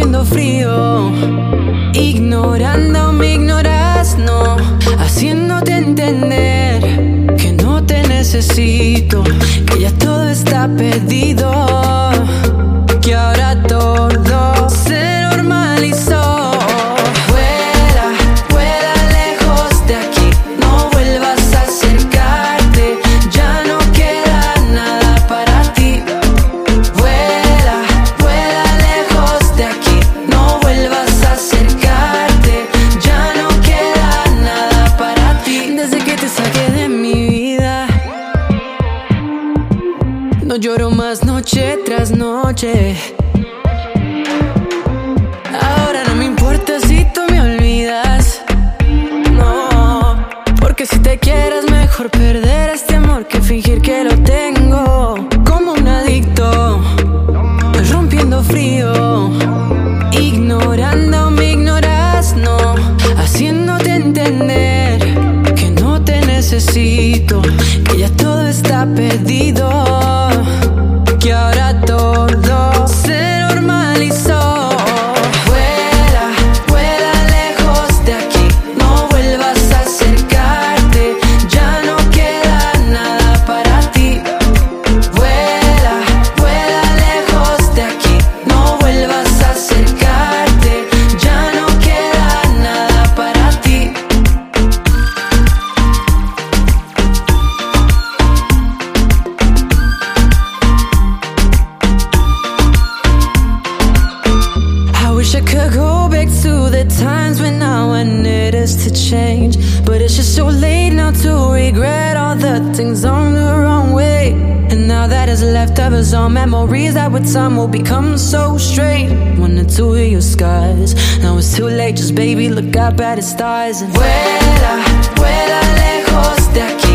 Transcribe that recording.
rompiendo frío, ignorando me ignoras, no, haciéndote entender que no te necesito, que ya todo está perdido, que ahora todo se normalizó. Vuela, vuela lejos de aquí, no vuelvas a acercarte, ya no queda nada para ti. Vuela, vuela lejos de aquí, no vuelvas a acercarte, ya no queda nada para ti. Desde que te saqué de mi vida, no lloro más noche tras noche. Ahora no me importa si tú me olvidas, no, porque si te quieres mejor perder este amor que fingir que lo tengo. Como un adicto, rompiendo frío, ignorando me ignoras, no, haciéndote entender que no te necesito, que ya todo está perdido, que ahora todo se normalizó. Vuela, vuela lejos de aquí, no vuelvas a acercarte, ya no queda nada para ti. Vuela, vuela lejos de aquí, no vuelvas a acercarte, ya no queda nada para ti. I wish I could go back to the times when I wanted us to change, but it's just so late now to regret all the things on the wrong way. And now that is left of us all memories that with time will become so straight. Wanted to hear your skies, now it's too late, just baby look up at the stars and vuela, vuela lejos de aquí.